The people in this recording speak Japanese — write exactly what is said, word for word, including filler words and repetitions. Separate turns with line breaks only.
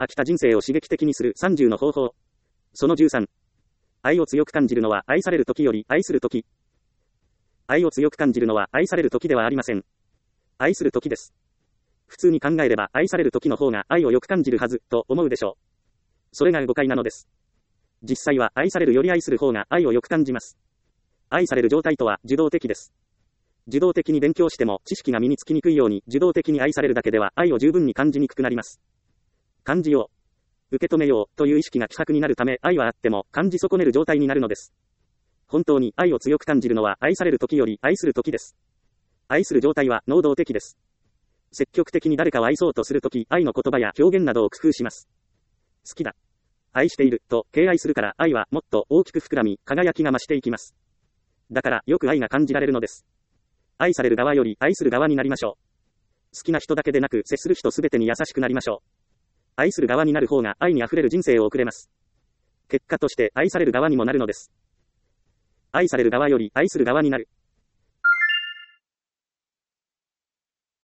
飽きた人生を刺激的にするさんじゅうの方法。そのじゅうさん。愛を強く感じるのは愛される時より愛する時。愛を強く感じるのは愛される時ではありません。愛する時です。普通に考えれば愛される時の方が愛をよく感じるはずと思うでしょう。それが誤解なのです。実際は愛されるより愛する方が愛をよく感じます。愛される状態とは受動的です。受動的に勉強しても知識が身につきにくいように受動的に愛されるだけでは愛を十分に感じにくくなります。感じよう、受け止めようという意識が希薄になるため愛はあっても感じ損ねる状態になるのです。本当に愛を強く感じるのは愛される時より愛する時です。愛する状態は能動的です。積極的に誰かを愛そうとするとき、愛の言葉や表現などを工夫します。好きだ、愛していると敬愛するから愛はもっと大きく膨らみ、輝きが増していきます。だからよく愛が感じられるのです。愛される側より愛する側になりましょう。好きな人だけでなく接する人すべてに優しくなりましょう。愛する側になる方が愛にあふれる人生を送れます。結果として愛される側にもなるのです。愛される側より愛する側になる。